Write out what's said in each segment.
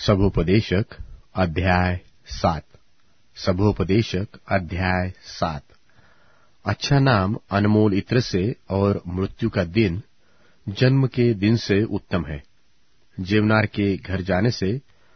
सभोपदेशक अध्याय 7। सभोपदेशक अध्याय 7। अच्छा नाम अनमोल इत्र से और मृत्यु का दिन जन्म के दिन से उत्तम है। जेवनार के घर जाने से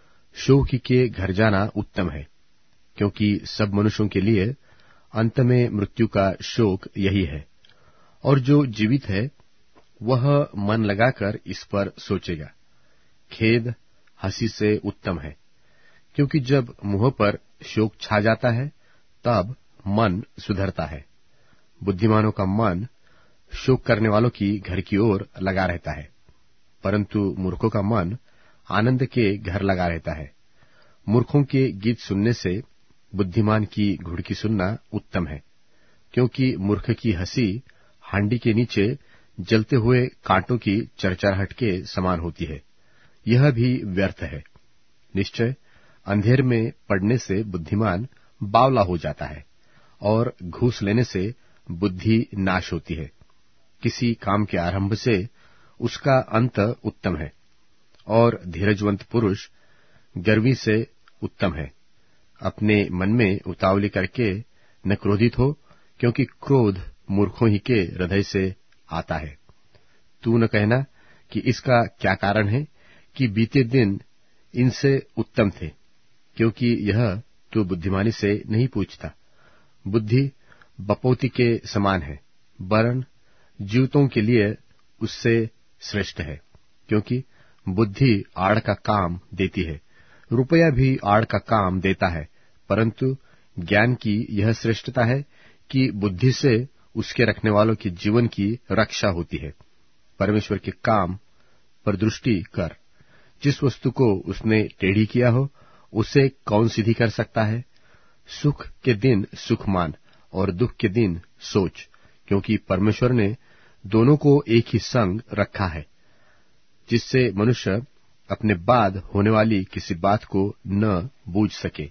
शोक के घर जाना उत्तम है, क्योंकि सब मनुष्यों के लिए अंत में मृत्यु का शोक यही है। और जो जीवित है वह मन लगाकर इस पर सोचेगा। खेद हंसी से उत्तम है, क्योंकि जब मुंह पर शोक छा जाता है तब मन सुधरता है। बुद्धिमानों का मन शोक करने वालों की घर की ओर लगा रहता है, परंतु मूर्खों का मन आनंद के घर लगा रहता है। मूर्खों के गीत सुनने से बुद्धिमान की घुड़की सुनना उत्तम है, क्योंकि मूर्ख की हंसी हांडी के नीचे जलते हुए कांटों की चरचराहट के समान होती है। यह भी व्यर्थ है। निश्चय अंधेर में पड़ने से बुद्धिमान बावला हो जाता है, और घूस लेने से बुद्धि नाश होती है। किसी काम के आरंभ से उसका अंत उत्तम है, और धीरजवंत पुरुष गर्वी से उत्तम है। अपने मन में उतावली करके न क्रोधित हो, क्योंकि क्रोध मूर्खों ही के हृदय से आता है। तू न कहना कि इसका क्या कारण है कि बीते दिन इनसे उत्तम थे, क्योंकि यह तू बुद्धिमानी से नहीं पूछता। बुद्धि बपौती के समान है, वरन जीवतों के लिए उससे श्रेष्ठ है, क्योंकि बुद्धि आड़ का काम देती है। रुपया भी आड़ का काम देता है, परंतु ज्ञान की यह श्रेष्ठता है कि बुद्धि से उसके रखने वालों के जीवन की रक्षा होती है। परमेश्वर के काम पर दृष्टि कर। जिस वस्तु को उसने टेढ़ी किया हो उसे कौन सीधी कर सकता है। सुख के दिन सुख मान और दुख के दिन सोच, क्योंकि परमेश्वर ने दोनों को एक ही संग रखा है, जिससे मनुष्य अपने बाद होने वाली किसी बात को न बूझ सके।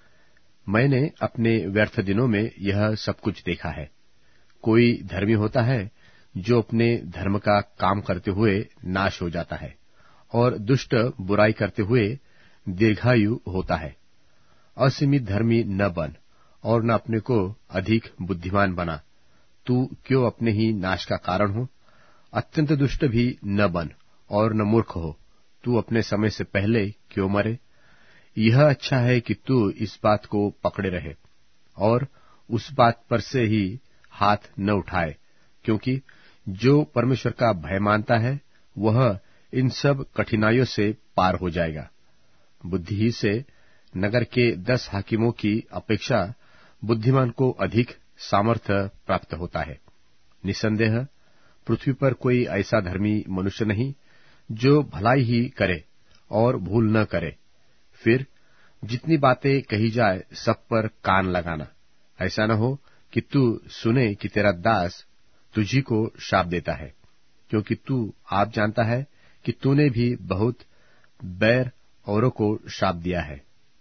मैंने अपने व्यर्थ दिनों में यह सब कुछ देखा है। कोई धर्मी होता है जो अपने धर्म का काम करते हुए नाश हो जाता है, और दुष्ट बुराई करते हुए दीर्घायु होता है। असीमित धर्मी न बन, और न अपने को अधिक बुद्धिमान बना। तू क्यों अपने ही नाश का कारण हो। अत्यंत दुष्ट भी न बन, और न मूर्ख हो। तू अपने समय से पहले क्यों मरे। यह अच्छा है कि तू इस बात को पकड़े रहे, और उस बात पर से ही हाथ न उठाए, क्योंकि जो परमेश्वर का भय मानता है वह इन सब कठिनाइयों से पार हो जाएगा। बुद्धि ही से नगर के 10 हाकिमों की अपेक्षा बुद्धिमान को अधिक सामर्थ्य प्राप्त होता है। निसंदेह पृथ्वी पर कोई ऐसा धर्मी मनुष्य नहीं जो भलाई ही करे और भूल न करे। फिर जितनी बातें कही जाए सब पर कान लगाना। ऐसा न हो कि तू सुने कि तेरा दास तुझी को शाप देता है, क्योंकि तू आप जानता है कि तूने भी बहुत बैर औरों को शाप दिया है।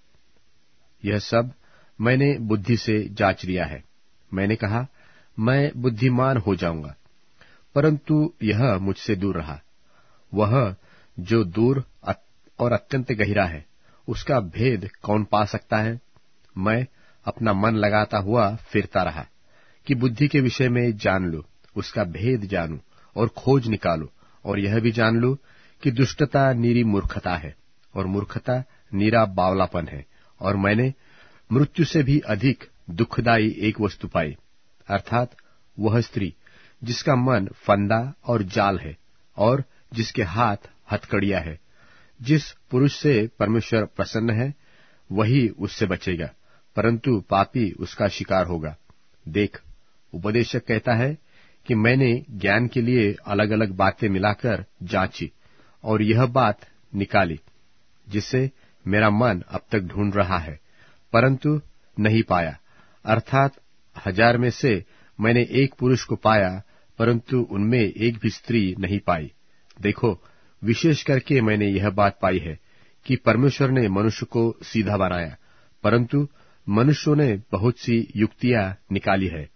यह सब मैंने बुद्धि से जांच लिया है। मैंने कहा, मैं बुद्धिमान हो जाऊंगा, परंतु यह मुझसे दूर रहा। वह जो दूर और अत्यंत गहरा है, उसका भेद कौन पा सकता है। मैं अपना मन लगाता हुआ फिरता रहा कि बुद्धि के विषय में जान लूं, उसका भेद जानूं और खोज निकालूं, और यह भी जान लूं कि दुष्टता नीरी मूर्खता है, और मूर्खता नीरा बावलापन है। और मैंने मृत्यु से भी अधिक दुखदायी एक वस्तु पाई, अर्थात वह स्त्री जिसका मन फंदा और जाल है, और जिसके हाथ हथकड़ियां है। जिस पुरुष से परमेश्वर प्रसन्न है वही उससे बचेगा, परंतु पापी उसका शिकार होगा। देख, उपदेशक कहता है कि मैंने ज्ञान के लिए अलग अलग बातें मिलाकर जांची और यह बात निकाली, जिसे मेरा मन अब तक ढूंढ रहा है, परंतु नहीं पाया। अर्थात 1000 में से मैंने एक पुरुष को पाया, परंतु उनमें एक भी स्त्री नहीं पाई। देखो, विशेष करके मैंने यह बात पाई है कि परमेश्वर ने मनुष्य को सीधा बनाया, परंतु मनुष्यों ने बहुत सी युक्तियां निकाली है